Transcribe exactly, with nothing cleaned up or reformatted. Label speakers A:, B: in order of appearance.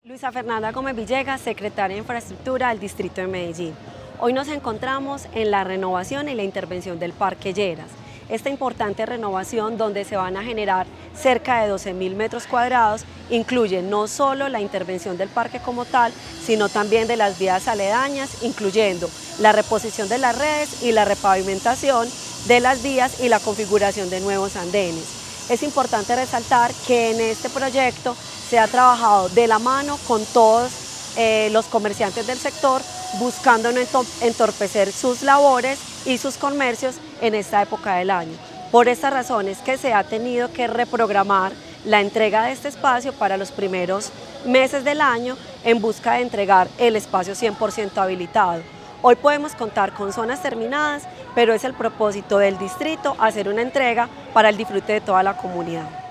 A: Luisa Fernanda Gómez Villegas, secretaria de Infraestructura del Distrito de Medellín. Hoy nos encontramos en la renovación y la intervención del Parque Lleras. Esta importante renovación, donde se van a generar cerca de doce mil metros cuadrados, incluye no solo la intervención del parque como tal, sino también de las vías aledañas, incluyendo la reposición de las redes y la repavimentación de las vías y la configuración de nuevos andenes. Es importante resaltar que en este proyecto se ha trabajado de la mano con todos eh, los comerciantes del sector, buscando no entorpecer sus labores y sus comercios en esta época del año. Por estas razones que se ha tenido que reprogramar la entrega de este espacio para los primeros meses del año en busca de entregar el espacio cien por ciento habilitado. Hoy podemos contar con zonas terminadas, pero es el propósito del distrito hacer una entrega para el disfrute de toda la comunidad.